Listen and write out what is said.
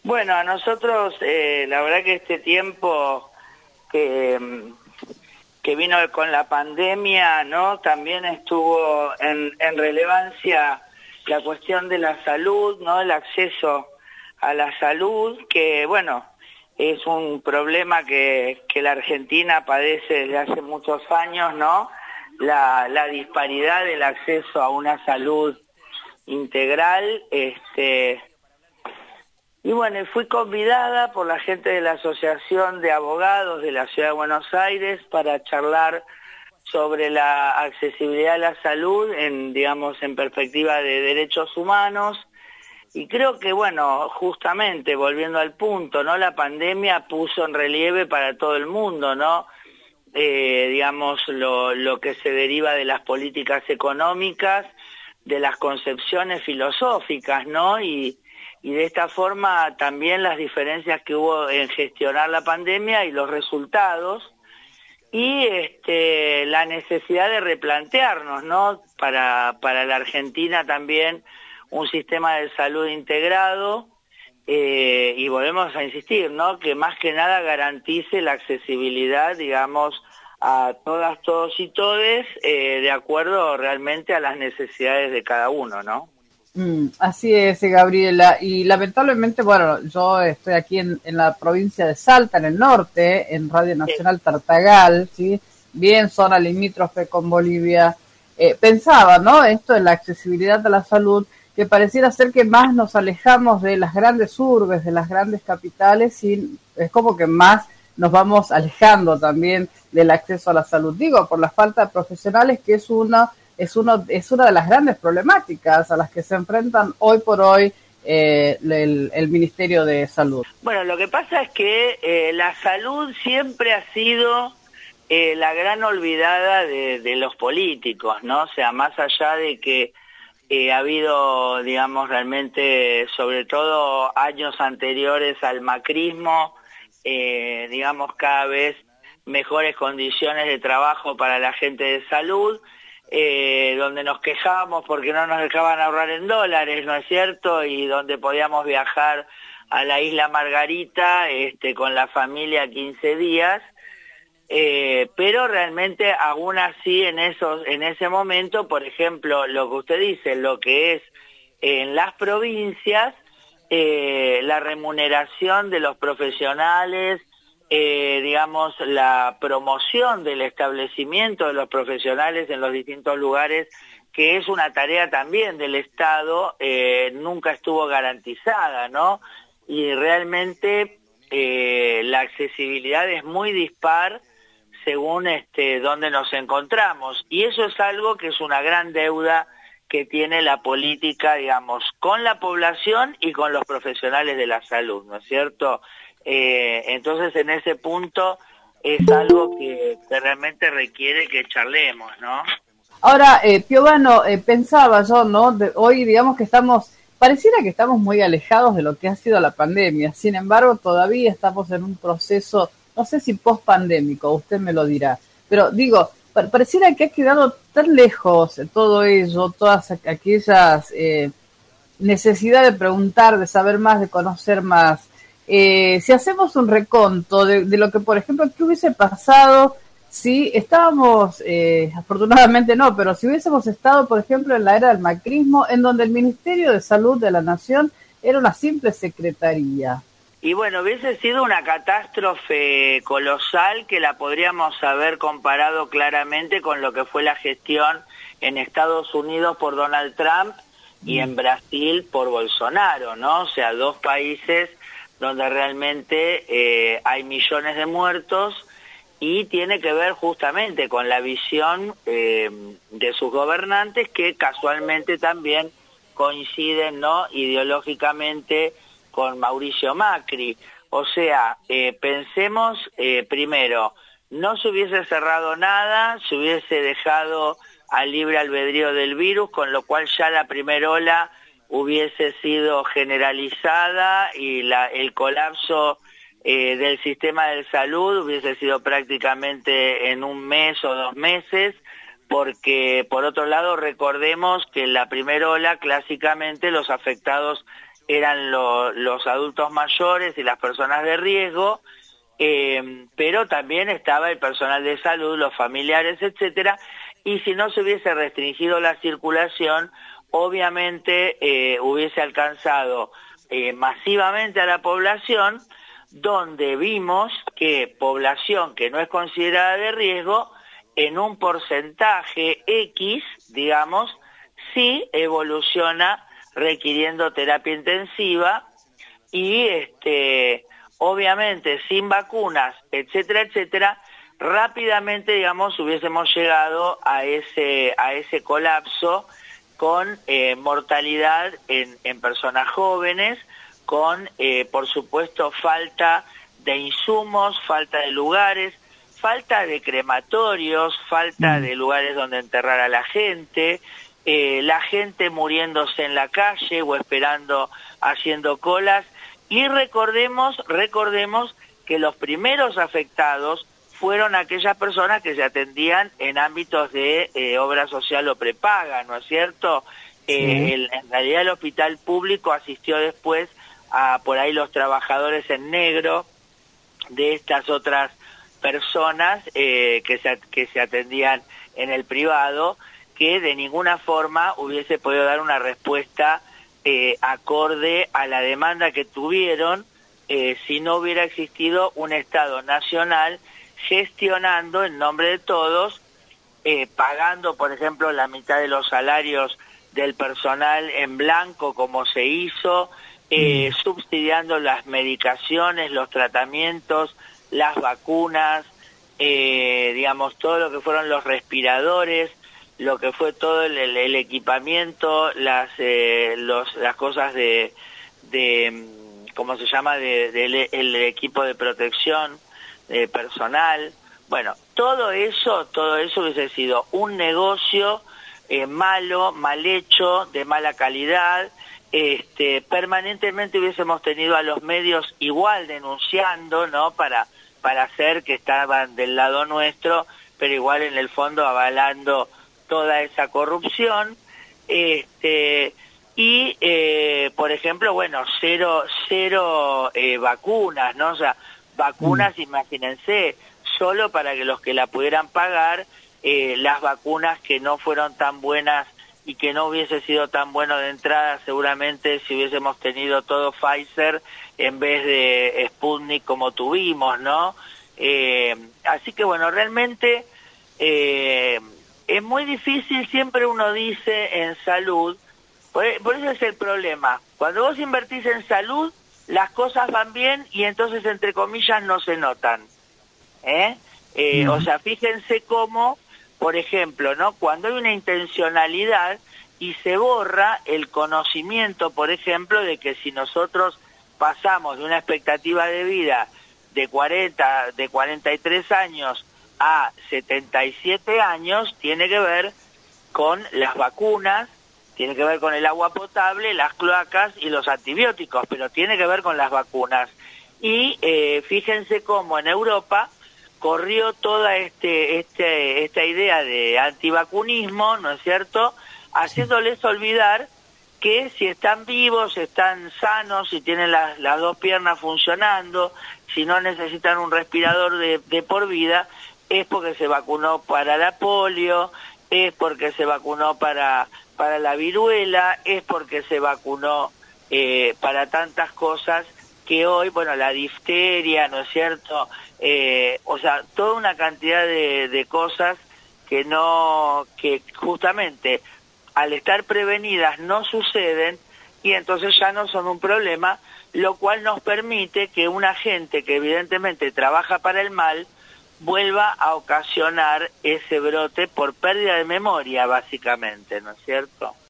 Bueno, a nosotros, la verdad que este tiempo que vino con la pandemia, ¿no? También estuvo en relevancia la cuestión de la salud, ¿no? El acceso a la salud, que bueno, es un problema que la Argentina padece desde hace muchos años, ¿no? La disparidad del acceso a una salud integral, y bueno, fui convidada por la gente de la Asociación de Abogados de la Ciudad de Buenos Aires para charlar sobre la accesibilidad a la salud en perspectiva de derechos humanos. Y creo que, bueno, justamente volviendo al punto, ¿no? La pandemia puso en relieve para todo el mundo, ¿no? Lo que se deriva de las políticas económicas, de las concepciones filosóficas, ¿no? Y de esta forma también las diferencias que hubo en gestionar la pandemia y los resultados, y la necesidad de replantearnos, ¿no? Para la Argentina también un sistema de salud integrado, y volvemos a insistir, ¿no? Que más que nada garantice la accesibilidad, digamos, a todas, todos y todes, de acuerdo realmente a las necesidades de cada uno, ¿no? Así es, Gabriela, y lamentablemente, bueno, yo estoy aquí en la provincia de Salta, en el norte, en Radio Nacional Tartagal, ¿sí? Bien zona limítrofe con Bolivia. Pensaba, ¿no? Esto de la accesibilidad a la salud, que pareciera ser que más nos alejamos de las grandes urbes, de las grandes capitales, y es como que más nos vamos alejando también del acceso a la salud. Digo, por la falta de profesionales, que es una de las grandes problemáticas a las que se enfrentan hoy por hoy el Ministerio de Salud. Bueno, lo que pasa es que la salud siempre ha sido la gran olvidada de los políticos, ¿no? O sea, más allá de que ha habido, digamos, realmente, sobre todo años anteriores al macrismo, cada vez mejores condiciones de trabajo para la gente de salud, donde nos quejábamos porque no nos dejaban ahorrar en dólares, ¿no es cierto? Y donde podíamos viajar a la isla Margarita con la familia 15 días, pero realmente aún así en ese momento, por ejemplo, lo que usted dice, lo que es en las provincias, la remuneración de los profesionales, la promoción del establecimiento de los profesionales en los distintos lugares, que es una tarea también del Estado, nunca estuvo garantizada, ¿no? Y realmente la accesibilidad es muy dispar según dónde nos encontramos, y eso es algo que es una gran deuda que tiene la política, digamos, con la población y con los profesionales de la salud, ¿no es cierto? Entonces, en ese punto es algo que realmente requiere que charlemos, ¿no? Ahora, Piovano, pensaba yo, ¿no? Hoy, digamos que pareciera que estamos muy alejados de lo que ha sido la pandemia. Sin embargo, todavía estamos en un proceso, no sé si post-pandémico, usted me lo dirá. Pero digo, pareciera que ha quedado tan lejos todo ello, todas aquellas necesidad de preguntar, de saber más, de conocer más. Si hacemos un reconto de lo que, por ejemplo, ¿qué hubiese pasado si estábamos, afortunadamente no, pero si hubiésemos estado, por ejemplo, en la era del macrismo, en donde el Ministerio de Salud de la Nación era una simple secretaría? Y bueno, hubiese sido una catástrofe colosal que la podríamos haber comparado claramente con lo que fue la gestión en Estados Unidos por Donald Trump y en Brasil por Bolsonaro, ¿no? O sea, dos países donde realmente hay millones de muertos, y tiene que ver justamente con la visión de sus gobernantes, que casualmente también coinciden, ¿no?, ideológicamente con Mauricio Macri. O sea, pensemos primero, no se hubiese cerrado nada, se hubiese dejado al libre albedrío del virus, con lo cual ya la primera ola hubiese sido generalizada y el colapso del sistema de salud hubiese sido prácticamente en un mes o 2 meses, porque por otro lado recordemos que en la primera ola clásicamente los afectados eran los adultos mayores y las personas de riesgo, pero también estaba el personal de salud, los familiares, etcétera, y si no se hubiese restringido la circulación, obviamente hubiese alcanzado masivamente a la población, donde vimos que población que no es considerada de riesgo, en un porcentaje X, digamos, sí evoluciona requiriendo terapia intensiva y obviamente sin vacunas, etcétera, etcétera, rápidamente, digamos, hubiésemos llegado a ese colapso con mortalidad en personas jóvenes, con, por supuesto, falta de insumos, falta de lugares, falta de crematorios, falta de lugares donde enterrar a la gente muriéndose en la calle o esperando, haciendo colas. Y recordemos que los primeros afectados fueron aquellas personas que se atendían en ámbitos de obra social o prepaga, ¿no es cierto? Sí. En realidad el hospital público asistió después a por ahí los trabajadores en negro de estas otras personas que se atendían en el privado, que de ninguna forma hubiese podido dar una respuesta acorde a la demanda que tuvieron si no hubiera existido un Estado nacional gestionando en nombre de todos, pagando, por ejemplo, la mitad de los salarios del personal en blanco, como se hizo, subsidiando las medicaciones, los tratamientos, las vacunas, digamos, todo lo que fueron los respiradores, lo que fue todo el equipamiento, las cosas de ¿cómo se llama? El equipo de protección personal. Bueno, todo eso hubiese sido un negocio malo, mal hecho, de mala calidad. Permanentemente hubiésemos tenido a los medios igual denunciando, ¿no? Para hacer que estaban del lado nuestro, pero igual en el fondo avalando toda esa corrupción. Por ejemplo, bueno, cero vacunas, ¿no? O sea, vacunas, imagínense, solo para que los que la pudieran pagar, las vacunas que no fueron tan buenas y que no hubiese sido tan bueno de entrada, seguramente si hubiésemos tenido todo Pfizer en vez de Sputnik como tuvimos, ¿no? Así que bueno, realmente es muy difícil, siempre uno dice en salud, por eso es el problema. Cuando vos invertís en salud, las cosas van bien y entonces, entre comillas, no se notan. O sea, fíjense cómo, por ejemplo, ¿no? Cuando hay una intencionalidad y se borra el conocimiento, por ejemplo, de que si nosotros pasamos de una expectativa de vida de 43 años a 77 años, tiene que ver con las vacunas, tiene que ver con el agua potable, las cloacas y los antibióticos, pero tiene que ver con las vacunas. Y fíjense cómo en Europa corrió toda esta idea de antivacunismo, ¿no es cierto?, haciéndoles olvidar que si están vivos, están sanos, si tienen las dos piernas funcionando, si no necesitan un respirador de por vida, es porque se vacunó para la polio, es porque se vacunó para la viruela, es porque se vacunó para tantas cosas que hoy, bueno, la difteria, ¿no es cierto?, o sea, toda una cantidad de cosas que justamente al estar prevenidas no suceden y entonces ya no son un problema, lo cual nos permite que una gente que evidentemente trabaja para el mal vuelva a ocasionar ese brote por pérdida de memoria, básicamente, ¿no es cierto?